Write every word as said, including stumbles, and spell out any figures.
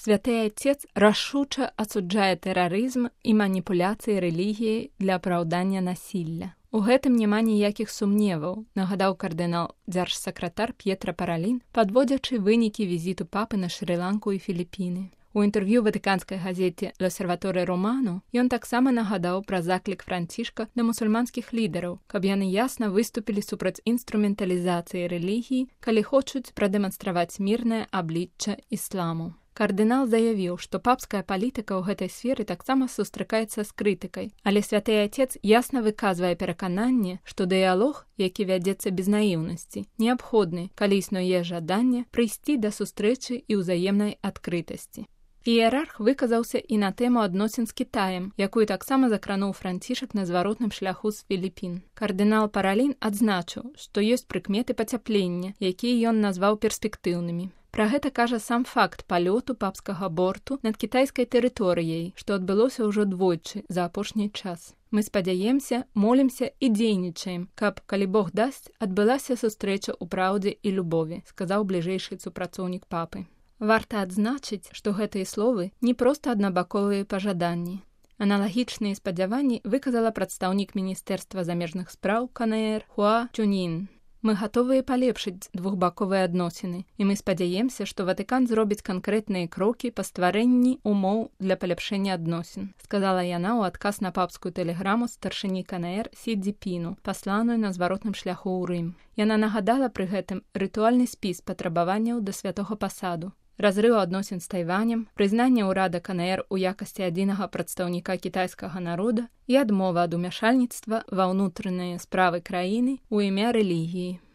Святы Отец рашуча асуджае тэрарызм і маніпуляцыі рэлігіяй для апраўдання насілля. У гэтым няма ніякіх сумневаў, нагадаў кардынал дзяржсакратар П'етра Паралін, падводзячы вынікі візіту папы на Шры-Ланку і Філіпіны. У інтэрв'ю ватыканскай газеце «Л'осерваторе Романо» ён таксама нагадаў пра заклік Францішка да мусульманскіх лідараў, каб яны ясна выступілі супраць інструменталізацыі рэлігіі, калі хочуць прадэманстраваць мірнае аблічча ісламу. Кардынал заявіў, што папская палітыка ў гэтай сферы таксама сустракаецца з крытыкай, але святы Отец ясна выказвае перакананне, што дыялог, які вядзецца без наіўнасці, неабходны, калі існуе жаданне прыйсці да сустрэчы і ўзаемнай адкрытасці. Іерарх выказаўся і на тэму адносін з Кітаем, якую таксама закрануў Францішак на зваротным шляху з Філіпін. Кардынал Паралін адзначыў, што ёсць прыкметы пацяплення, якія ён назваў перспектыўнымі. Пра гэта кажа сам факт палёту папскага борту над кітайскай тэрыторыяй, што адбылося ўжо двойчы за апошні час. Мы спадзяемся, молімся і дзейнічаем, каб, калі Бог дасць, адбылася сустрэча ў праўдзе і любові, сказаў бліжэйшы супрацоўнік папы. Варта адзначыць, што гэтыя словы не проста аднабаковыя пажаданні. Аналагічныя спадзяванні выказала прадстаўнік Міністэрства замежных спраў ка эн эр Хуа Чунін. Мы гатовыя палепшыць двухбаковыя адносіны, і мы спадзяемся, што Ватыкан зробіць канкрэтныя крокі па стварэнні умоў для паляпшэння адносін, сказала яна ў адказ на папскую тэлеграму старшыні ка эн эр Сі Цзіньпіну, пасланую на зваротным шляху ў Рым. Яна нагадала пры гэтым рытуальны спіс патрабаванняў да святога пасаду. Разрыў адносін з Тайванем, прызнанне ўрада ка эн эр у якасці адзінага прадстаўніка кітайскага народа і адмова ад умяшальніцтва ва ўнутраныя справы краіны ў імя рэлігіі.